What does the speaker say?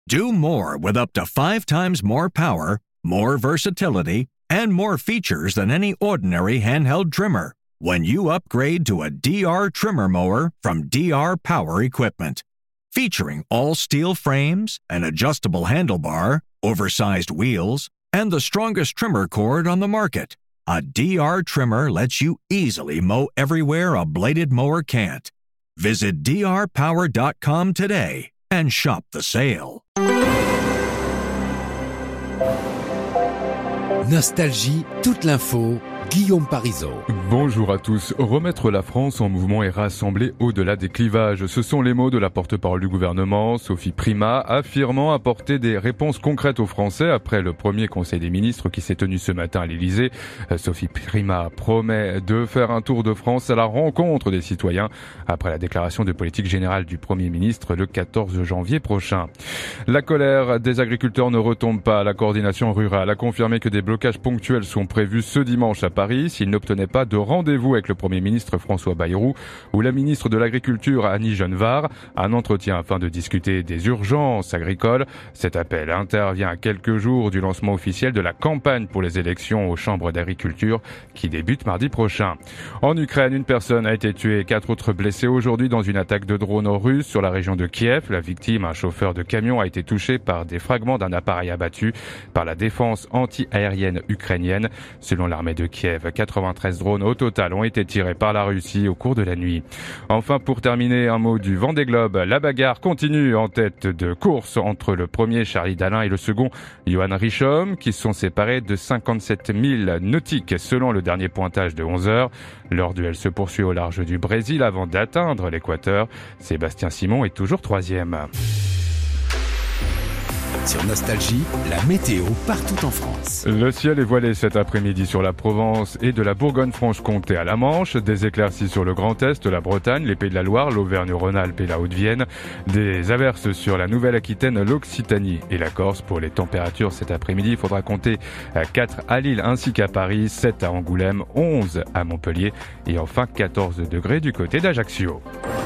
Do more with up to 5 times more power, more versatility, and more features than any ordinary handheld trimmer when you upgrade to a DR trimmer mower from DR Power Equipment. Featuring all steel frames, an adjustable handlebar, oversized wheels, and the strongest trimmer cord on the market, a DR trimmer lets you easily mow everywhere a bladed mower can't. Visit drpower.com today and shop the sale. Nostalgie, toute l'info, Guillaume Parisot. Bonjour à tous. Remettre la France en mouvement et rassembler au-delà des clivages. Ce sont les mots de la porte-parole du gouvernement, Sophie Primas, affirmant apporter des réponses concrètes aux Français après le premier conseil des ministres qui s'est tenu ce matin à l'Elysée. Sophie Primas promet de faire un tour de France à la rencontre des citoyens après la déclaration de politique générale du Premier ministre le 14 janvier prochain. La colère des agriculteurs ne retombe pas. La coordination rurale a confirmé que des blocages ponctuels sont prévus ce dimanche à Paris s'ils n'obtenaient pas de rendez-vous avec le Premier ministre François Bayrou ou la ministre de l'Agriculture Annie Genevard. Un entretien afin de discuter des urgences agricoles. Cet appel intervient à quelques jours du lancement officiel de la campagne pour les élections aux chambres d'agriculture qui débute mardi prochain. En Ukraine, une personne a été tuée et 4 autres blessés aujourd'hui dans une attaque de drone russe sur la région de Kiev. La victime, un chauffeur de camion, a été touché par des fragments d'un appareil abattu par la défense anti-aérienne ukrainienne. Selon l'armée de Kiev, 93 drones au total ont été tirés par la Russie au cours de la nuit. Enfin, pour terminer, un mot du Vendée Globe. La bagarre continue en tête de course entre le premier Charlie Dalin et le second Johan Richomme, qui sont séparés de 57 000 nautiques selon le dernier pointage de 11 heures. Leur duel se poursuit au large du Brésil avant d'atteindre l'équateur. Sébastien Simon est toujours 3e. Sur Nostalgie, la météo partout en France. Le ciel est voilé cet après-midi sur la Provence et de la Bourgogne-Franche-Comté à la Manche. Des éclaircies sur le Grand Est, la Bretagne, les Pays de la Loire, l'Auvergne-Rhône-Alpes et la Haute-Vienne. Des averses sur la Nouvelle-Aquitaine, l'Occitanie et la Corse. Pour les températures cet après-midi, il faudra compter 4 à Lille ainsi qu'à Paris, 7 à Angoulême, 11 à Montpellier et enfin 14 degrés du côté d'Ajaccio.